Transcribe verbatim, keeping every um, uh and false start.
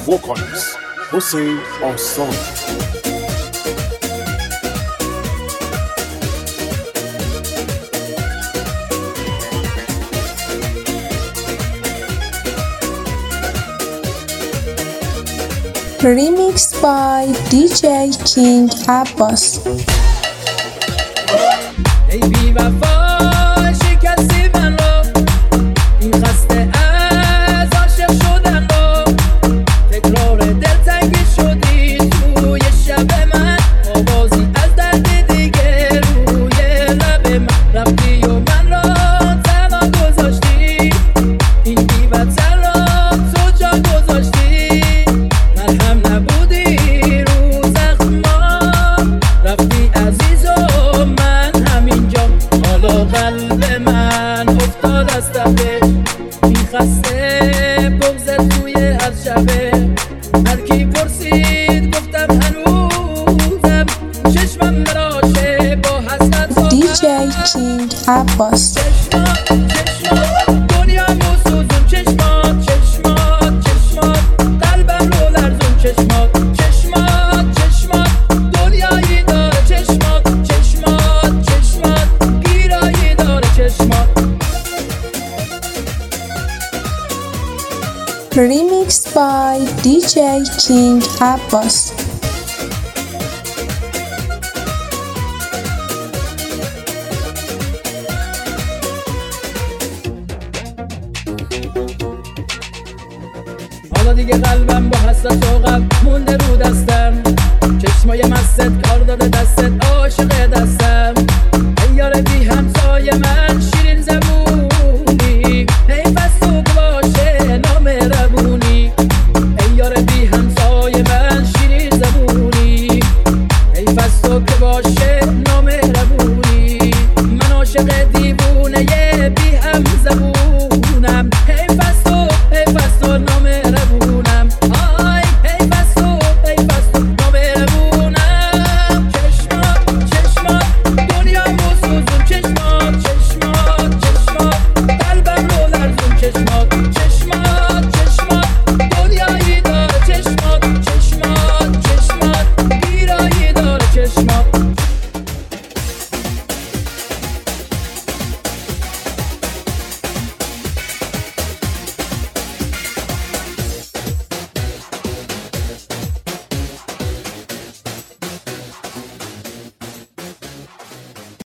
vocalist Hussein Aslan. Remixed by D J King Abbas. ای بی وفا شکستی من رو، این خسته از عاشق شدن رو، تکرار دلتنگی شدی توی شب من، آوازی از درد دیگه روی لب من، رفتی و من را تنها گذاشتی، این بی وطن را تو جا گذاشتی، مرهم نبودی رو زخمام، رفتی عزیز و من همینجا، حالا قلب من افتاد از تپه، میخسته بغضت توی هر شبه، هر کی پرسید گفتم هنوزم چشمم مراشه با حسرت D J King Abbas. چشمات چشمات دنیامو سوزون، چشمات چشمات چشمات قلبم رو لرزون، چشمات چشمات چشمات دنیایی داره، چشمات چشمات چشمات گیرایی داره، چشمات. Remixed by D J King Abbas. حالا دیگه قلبم با حسرت و غم مونده رو دستم، چشمای مستت کار داده دستت عاشق دستم، ای یار بی همسای من